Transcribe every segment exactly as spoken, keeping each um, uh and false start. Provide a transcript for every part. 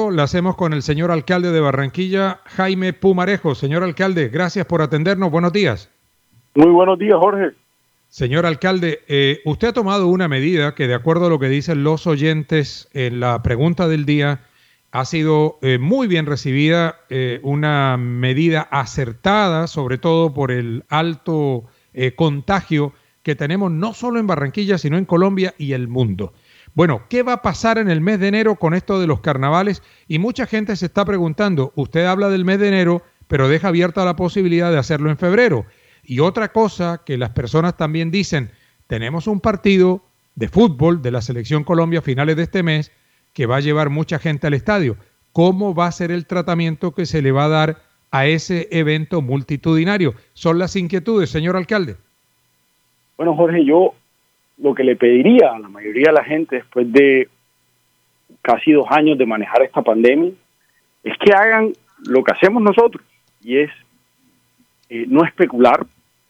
Deportivo la hacemos con el señor alcalde de Barranquilla, Jaime Pumarejo. Señor alcalde, gracias por atendernos. Buenos días. Muy buenos días, Jorge. Señor alcalde, eh, usted ha tomado una medida que, de acuerdo a lo que dicen los oyentes en la pregunta del día, ha sido eh, muy bien recibida, eh, una medida acertada, sobre todo por el alto eh, contagio que tenemos no solo en Barranquilla, sino en Colombia y el mundo. Bueno, ¿qué va a pasar en el mes de enero con esto de los carnavales? Y mucha gente se está preguntando, usted habla del mes de enero, pero deja abierta la posibilidad de hacerlo en febrero. Y otra cosa que las personas también dicen, tenemos un partido de fútbol de la Selección Colombia a finales de este mes que va a llevar mucha gente al estadio. ¿Cómo va a ser el tratamiento que se le va a dar a ese evento multitudinario? Son las inquietudes, señor alcalde. Bueno, Jorge, yo lo que le pediría a la mayoría de la gente después de casi dos años de manejar esta pandemia es que hagan lo que hacemos nosotros, y es eh, no especular,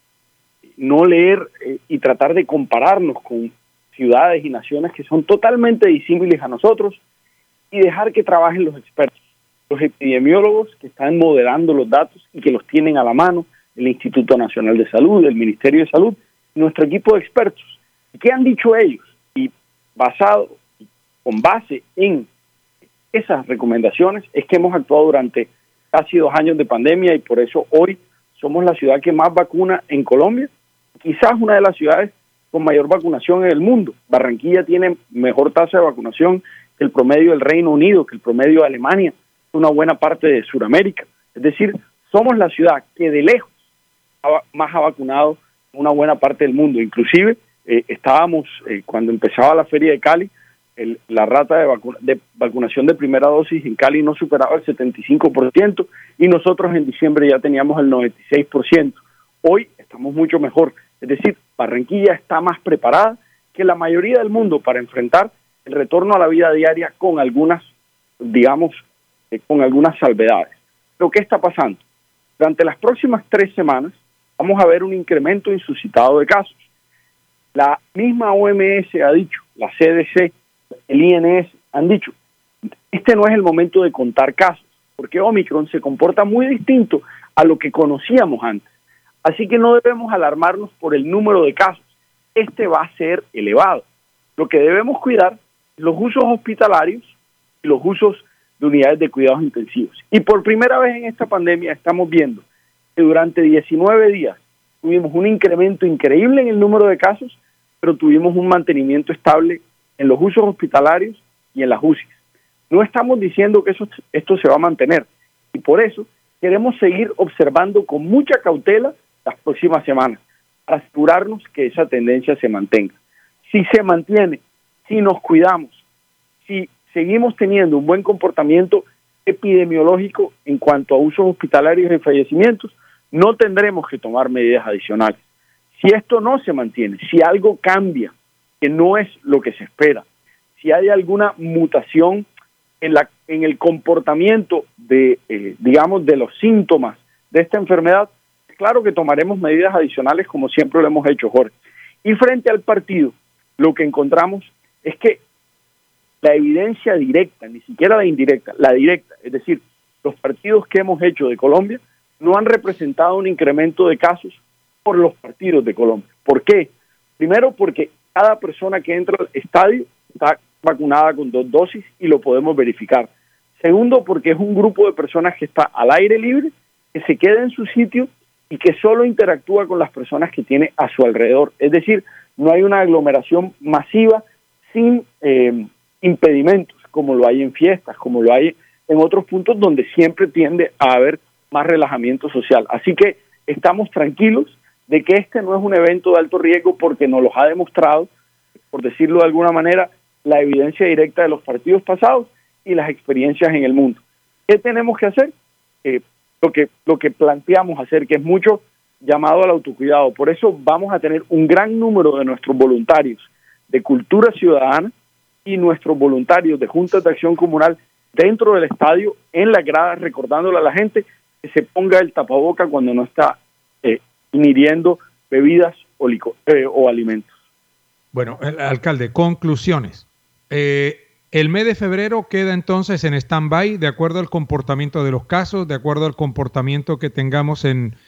no leer eh, y tratar de compararnos con ciudades y naciones que son totalmente disímiles a nosotros, y dejar que trabajen los expertos, los epidemiólogos que están moderando los datos y que los tienen a la mano, el Instituto Nacional de Salud, el Ministerio de Salud, nuestro equipo de expertos. ¿Qué han dicho ellos? Y basado, con base en esas recomendaciones, es que hemos actuado durante casi dos años de pandemia, y por eso hoy somos la ciudad que más vacuna en Colombia, quizás una de las ciudades con mayor vacunación en el mundo. Barranquilla tiene mejor tasa de vacunación que el promedio del Reino Unido, que el promedio de Alemania, una buena parte de Sudamérica. Es decir, somos la ciudad que de lejos ha, más ha vacunado una buena parte del mundo. Inclusive eh, estábamos, eh, cuando empezaba la feria de Cali, el, la rata de, vacu- de vacunación de primera dosis en Cali no superaba el setenta y cinco por ciento, y nosotros en diciembre ya teníamos el noventa y seis por ciento. Hoy estamos mucho mejor. Es decir, Barranquilla está más preparada que la mayoría del mundo para enfrentar el retorno a la vida diaria con algunas, digamos, eh, con algunas salvedades. Pero ¿qué está pasando? Durante las próximas tres semanas vamos a ver un incremento insuscitado de casos. La misma O M S ha dicho, la C D C, el I N S han dicho, este no es el momento de contar casos, porque Omicron se comporta muy distinto a lo que conocíamos antes. Así que no debemos alarmarnos por el número de casos. Este va a ser elevado. Lo que debemos cuidar es los usos hospitalarios y los usos de unidades de cuidados intensivos. Y por primera vez en esta pandemia estamos viendo que durante diecinueve días tuvimos un incremento increíble en el número de casos, pero tuvimos un mantenimiento estable en los usos hospitalarios y en las U C Is. No estamos diciendo que eso, esto se va a mantener, y por eso queremos seguir observando con mucha cautela las próximas semanas, para asegurarnos que esa tendencia se mantenga. Si se mantiene, si nos cuidamos, si seguimos teniendo un buen comportamiento epidemiológico en cuanto a usos hospitalarios y fallecimientos, no tendremos que tomar medidas adicionales. Si esto no se mantiene, si algo cambia, que no es lo que se espera, si hay alguna mutación en, la, en el comportamiento de, eh, digamos, de los síntomas de esta enfermedad, claro que tomaremos medidas adicionales como siempre lo hemos hecho, Jorge. Y frente al partido, lo que encontramos es que la evidencia directa, ni siquiera la indirecta, la directa, es decir, los partidos que hemos hecho de Colombia no han representado un incremento de casos por los partidos de Colombia. ¿Por qué? Primero, porque cada persona que entra al estadio está vacunada con dos dosis y lo podemos verificar. Segundo, porque es un grupo de personas que está al aire libre, que se queda en su sitio y que solo interactúa con las personas que tiene a su alrededor. Es decir, no hay una aglomeración masiva sin eh, impedimentos, como lo hay en fiestas, como lo hay en otros puntos donde siempre tiende a haber más relajamiento social. Así que estamos tranquilos de que este no es un evento de alto riesgo, porque nos lo ha demostrado, por decirlo de alguna manera, la evidencia directa de los partidos pasados y las experiencias en el mundo. ¿Qué tenemos que hacer? Eh, lo que, lo que planteamos hacer, que es mucho llamado al autocuidado. Por eso vamos a tener un gran número de nuestros voluntarios de cultura ciudadana y nuestros voluntarios de juntas de acción comunal dentro del estadio, en las gradas, recordándole a la gente que se ponga el tapaboca cuando no está eh, ingiriendo bebidas o, licor, eh, o alimentos. Bueno, el alcalde, conclusiones. Eh, El mes de febrero queda entonces en stand-by de acuerdo al comportamiento de los casos, de acuerdo al comportamiento que tengamos en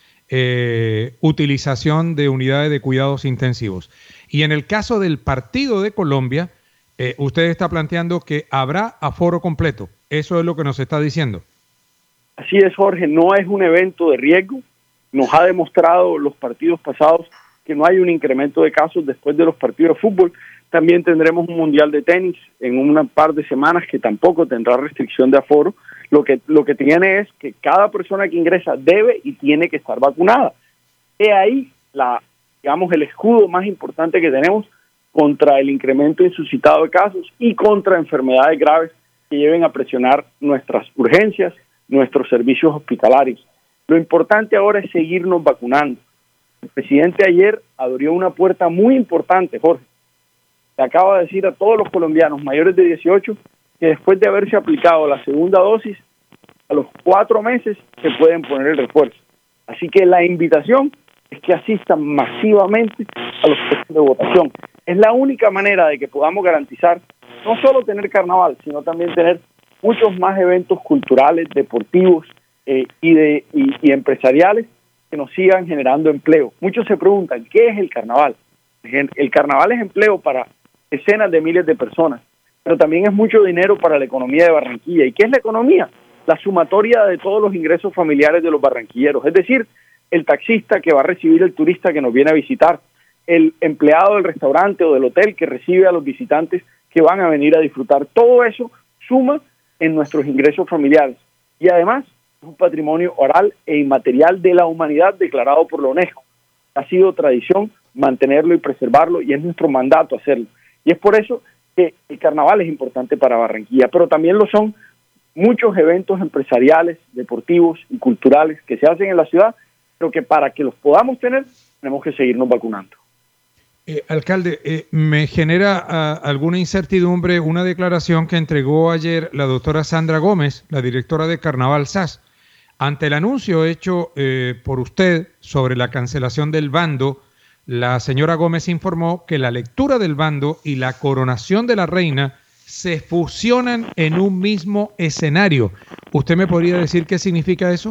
eh, utilización de unidades de cuidados intensivos. Y en el caso del partido de Colombia, eh, usted está planteando que habrá aforo completo. Eso es lo que nos está diciendo. Así es, Jorge, no es un evento de riesgo. Nos ha demostrado los partidos pasados que no hay un incremento de casos después de los partidos de fútbol. También tendremos un mundial de tenis en una par de semanas que tampoco tendrá restricción de aforo. Lo que, lo que tiene es que cada persona que ingresa debe y tiene que estar vacunada. He ahí la, digamos, el escudo más importante que tenemos contra el incremento insuscitado de casos y contra enfermedades graves que lleven a presionar nuestras urgencias, nuestros servicios hospitalarios. Lo importante ahora es seguirnos vacunando. El presidente ayer abrió una puerta muy importante, Jorge. Le acaba de decir a todos los colombianos mayores de dieciocho que después de haberse aplicado la segunda dosis, a los cuatro meses se pueden poner el refuerzo. Así que la invitación es que asistan masivamente a los puestos de votación. Es la única manera de que podamos garantizar no solo tener carnaval, sino también tener muchos más eventos culturales, deportivos eh, y, de, y, y empresariales que nos sigan generando empleo. Muchos se preguntan, ¿qué es el carnaval? El carnaval es empleo para decenas de miles de personas, pero también es mucho dinero para la economía de Barranquilla. ¿Y qué es la economía? La sumatoria de todos los ingresos familiares de los barranquilleros, es decir, el taxista que va a recibir el turista que nos viene a visitar, el empleado del restaurante o del hotel que recibe a los visitantes que van a venir a disfrutar. Todo eso suma en nuestros ingresos familiares y además es un patrimonio oral e inmaterial de la humanidad declarado por la UNESCO. Ha sido tradición mantenerlo y preservarlo y es nuestro mandato hacerlo. Y es por eso que el carnaval es importante para Barranquilla, pero también lo son muchos eventos empresariales, deportivos y culturales que se hacen en la ciudad, pero que para que los podamos tener tenemos que seguirnos vacunando. Eh, alcalde, eh, me genera uh, alguna incertidumbre una declaración que entregó ayer la doctora Sandra Gómez, la directora de Carnaval S A S. Ante el anuncio hecho eh, por usted sobre la cancelación del bando, la señora Gómez informó que la lectura del bando y la coronación de la reina se fusionan en un mismo escenario. ¿Usted me podría decir qué significa eso?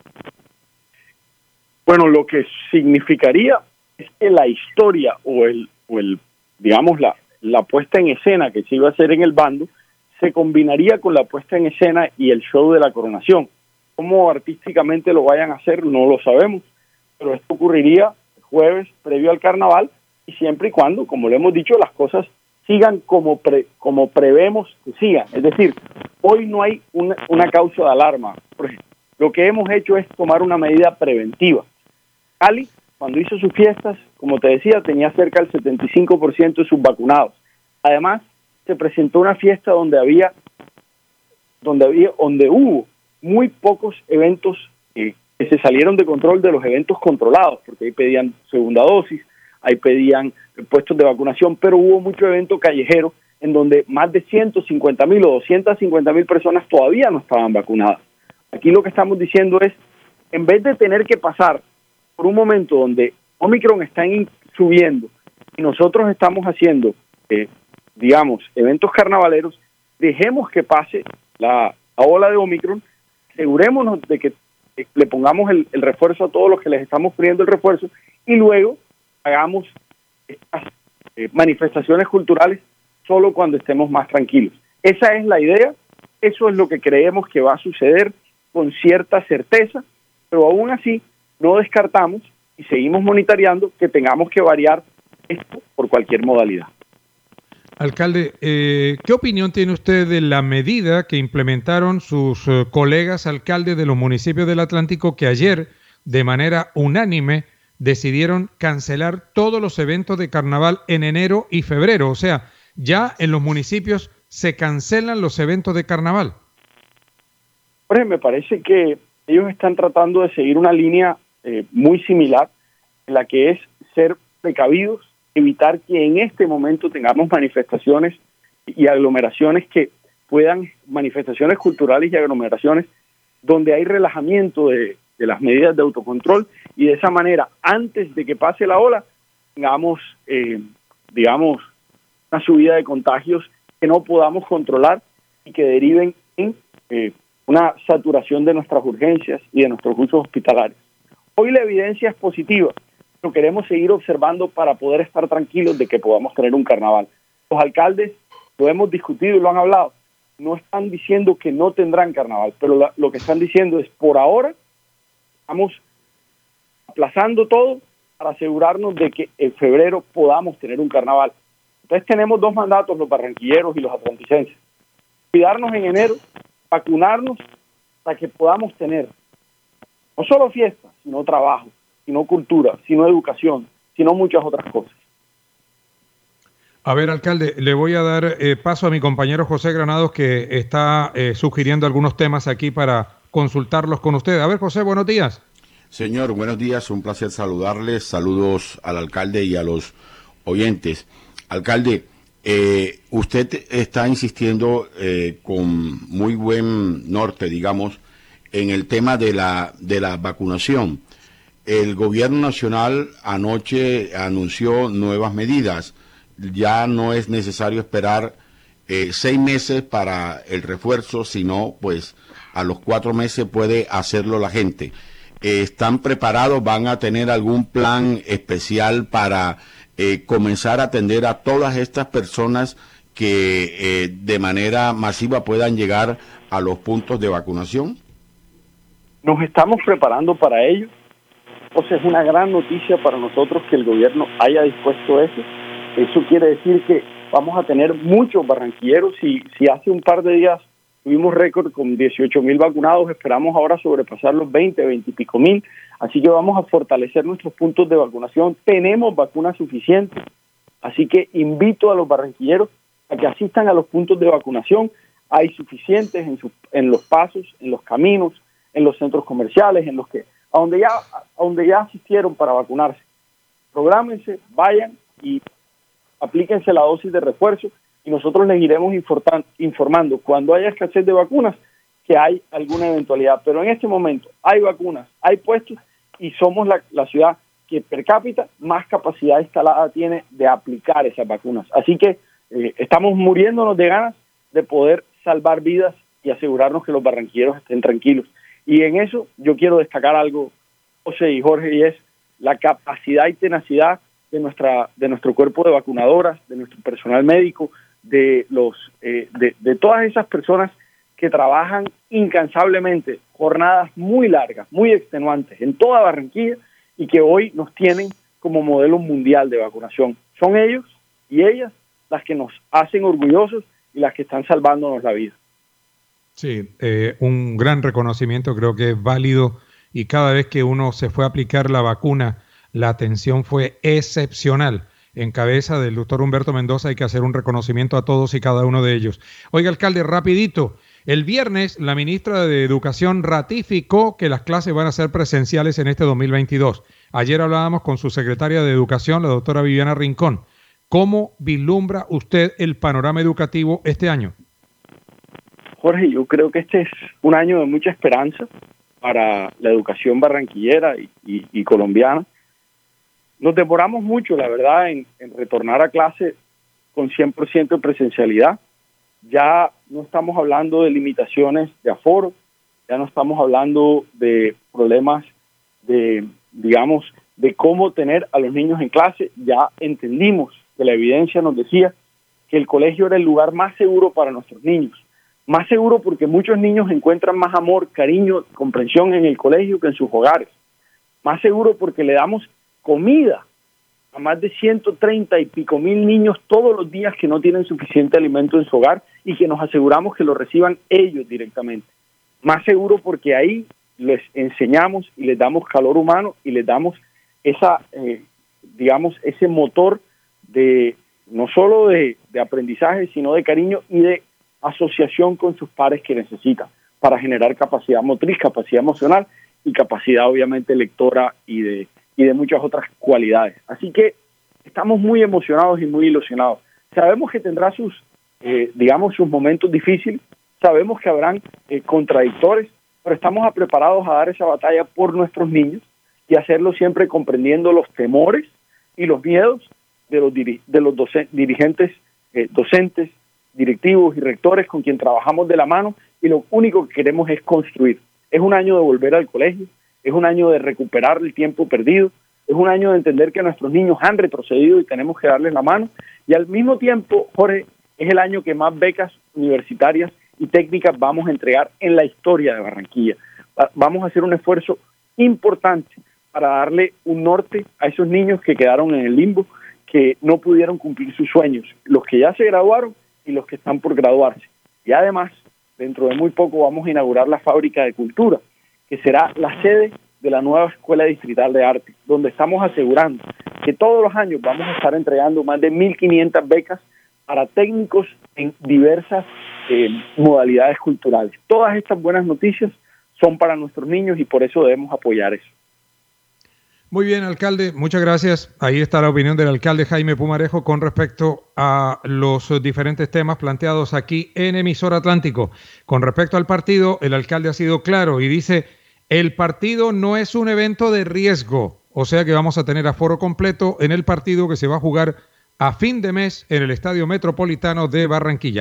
Bueno, lo que significaría es que la historia o el, o el digamos, la, la puesta en escena que se iba a hacer en el bando se combinaría con la puesta en escena y el show de la coronación. Cómo artísticamente lo vayan a hacer no lo sabemos, pero esto ocurriría el jueves previo al carnaval y siempre y cuando, como le hemos dicho, las cosas sigan como pre, como prevemos que sigan. Es decir, hoy no hay una, una causa de alarma. Por ejemplo, lo que hemos hecho es tomar una medida preventiva. Cali, cuando hizo sus fiestas, como te decía, tenía cerca del setenta y cinco por ciento de sus vacunados. Además, se presentó una fiesta donde había, donde había, donde hubo muy pocos eventos eh, que se salieron de control de los eventos controlados, porque ahí pedían segunda dosis, ahí pedían puestos de vacunación, pero hubo mucho evento callejero en donde más de ciento cincuenta mil o doscientas cincuenta mil personas todavía no estaban vacunadas. Aquí lo que estamos diciendo es, en vez de tener que pasar por un momento donde Omicron está in, subiendo y nosotros estamos haciendo, eh, digamos, eventos carnavaleros, dejemos que pase la, la ola de Omicron, asegurémonos de que eh, le pongamos el, el refuerzo a todos los que les estamos poniendo el refuerzo y luego hagamos estas eh, manifestaciones culturales solo cuando estemos más tranquilos. Esa es la idea, eso es lo que creemos que va a suceder con cierta certeza, pero aún así no descartamos y seguimos monitoreando que tengamos que variar esto por cualquier modalidad. Alcalde, eh, ¿qué opinión tiene usted de la medida que implementaron sus uh, colegas alcaldes de los municipios del Atlántico que ayer, de manera unánime, decidieron cancelar todos los eventos de carnaval en enero y febrero? O sea, ya en los municipios se cancelan los eventos de carnaval. Jorge, me parece que ellos están tratando de seguir una línea eh, muy similar, en la que es ser precavidos, evitar que en este momento tengamos manifestaciones y aglomeraciones que puedan, manifestaciones culturales y aglomeraciones donde hay relajamiento de, de las medidas de autocontrol y de esa manera, antes de que pase la ola, tengamos, eh, digamos, una subida de contagios que no podamos controlar y que deriven en eh, una saturación de nuestras urgencias y de nuestros usos hospitalarios. Hoy la evidencia es positiva, pero queremos seguir observando para poder estar tranquilos de que podamos tener un carnaval. Los alcaldes, lo hemos discutido y lo han hablado, no están diciendo que no tendrán carnaval, pero la, lo que están diciendo es, por ahora, estamos aplazando todo para asegurarnos de que en febrero podamos tener un carnaval. Entonces tenemos dos mandatos, los barranquilleros y los atlanticenses. Cuidarnos en enero, vacunarnos para que podamos tener no solo fiestas, sino trabajo, sino cultura, sino educación, sino muchas otras cosas. A ver, alcalde, le voy a dar eh, paso a mi compañero José Granados, que está eh, sugiriendo algunos temas aquí para consultarlos con usted. A ver, José, buenos días. Señor, buenos días, un placer saludarles. Saludos al alcalde y a los oyentes. Alcalde, eh, usted está insistiendo eh, con muy buen norte, digamos, en el tema de la, de la vacunación. El gobierno nacional anoche anunció nuevas medidas. Ya no es necesario esperar eh, seis meses para el refuerzo, sino pues a los cuatro meses puede hacerlo la gente. Eh, ¿Están preparados? ¿Van a tener algún plan especial para eh, comenzar a atender a todas estas personas que eh, de manera masiva puedan llegar a los puntos de vacunación? Nos estamos preparando para ello. O sea, es una gran noticia para nosotros que el gobierno haya dispuesto eso. Eso quiere decir que vamos a tener muchos barranquilleros. Si, si hace un par de días tuvimos récord con dieciocho mil vacunados, esperamos ahora sobrepasar los veinte, veinte y pico mil. Así que vamos a fortalecer nuestros puntos de vacunación. Tenemos vacunas suficientes. Así que invito a los barranquilleros a que asistan a los puntos de vacunación. Hay suficientes en, su, en los pasos, en los caminos, en los centros comerciales, en los que a donde ya a donde ya asistieron para vacunarse. Prográmense, vayan y aplíquense la dosis de refuerzo y nosotros les iremos informando cuando haya escasez de vacunas que hay alguna eventualidad. Pero en este momento hay vacunas, hay puestos y somos la, la ciudad que per cápita más capacidad instalada tiene de aplicar esas vacunas. Así que eh, estamos muriéndonos de ganas de poder salvar vidas y asegurarnos que los barranquilleros estén tranquilos. Y en eso yo quiero destacar algo, José y Jorge, y es la capacidad y tenacidad de nuestra de nuestro cuerpo de vacunadoras, de nuestro personal médico, de los eh, de, de todas esas personas que trabajan incansablemente, jornadas muy largas, muy extenuantes en toda Barranquilla y que hoy nos tienen como modelo mundial de vacunación. Son ellos y ellas las que nos hacen orgullosos y las que están salvándonos la vida. Sí, eh, un gran reconocimiento, creo que es válido, y cada vez que uno se fue a aplicar la vacuna, la atención fue excepcional. En cabeza del doctor Humberto Mendoza hay que hacer un reconocimiento a todos y cada uno de ellos. Oiga, alcalde, rapidito, el viernes la ministra de Educación ratificó que las clases van a ser presenciales en este dos mil veintidós. Ayer hablábamos con su secretaria de Educación, la doctora Viviana Rincón. ¿Cómo vislumbra usted el panorama educativo este año? Jorge, yo creo que este es un año de mucha esperanza para la educación barranquillera y, y, y colombiana. Nos demoramos mucho, la verdad, en, en retornar a clase con cien por ciento de presencialidad. Ya no estamos hablando de limitaciones de aforo, ya no estamos hablando de problemas de, digamos, de cómo tener a los niños en clase. Ya entendimos que la evidencia nos decía que el colegio era el lugar más seguro para nuestros niños. Más seguro porque muchos niños encuentran más amor, cariño, comprensión en el colegio que en sus hogares. Más seguro porque le damos comida a más de ciento treinta y pico mil niños todos los días que no tienen suficiente alimento en su hogar y que nos aseguramos que lo reciban ellos directamente. Más seguro porque ahí les enseñamos y les damos calor humano y les damos esa, eh, digamos, ese motor de no solo de, de aprendizaje, sino de cariño y de asociación con sus pares que necesitan para generar capacidad motriz, capacidad emocional y capacidad obviamente lectora y de, y de muchas otras cualidades. Así que estamos muy emocionados y muy ilusionados. Sabemos que tendrá sus, eh, digamos, sus momentos difíciles, sabemos que habrán eh, contradictores, pero estamos preparados a dar esa batalla por nuestros niños y hacerlo siempre comprendiendo los temores y los miedos de los, diri- de los docentes, dirigentes, eh, docentes, directivos y rectores con quien trabajamos de la mano y lo único que queremos es construir. Es un año de volver al colegio, es un año de recuperar el tiempo perdido, es un año de entender que nuestros niños han retrocedido y tenemos que darles la mano, y al mismo tiempo, Jorge, es el año que más becas universitarias y técnicas vamos a entregar en la historia de Barranquilla. Vamos a hacer un esfuerzo importante para darle un norte a esos niños que quedaron en el limbo, que no pudieron cumplir sus sueños, los que ya se graduaron y los que están por graduarse. Y además, dentro de muy poco vamos a inaugurar la Fábrica de Cultura, que será la sede de la nueva Escuela Distrital de Arte, donde estamos asegurando que todos los años vamos a estar entregando más de mil quinientas becas para técnicos en diversas eh, modalidades culturales. Todas estas buenas noticias son para nuestros niños y por eso debemos apoyar eso. Muy bien, alcalde, muchas gracias. Ahí está la opinión del alcalde Jaime Pumarejo con respecto a los diferentes temas planteados aquí en Emisora Atlántico. Con respecto al partido, el alcalde ha sido claro y dice, el partido no es un evento de riesgo, o sea que vamos a tener aforo completo en el partido que se va a jugar a fin de mes en el Estadio Metropolitano de Barranquilla.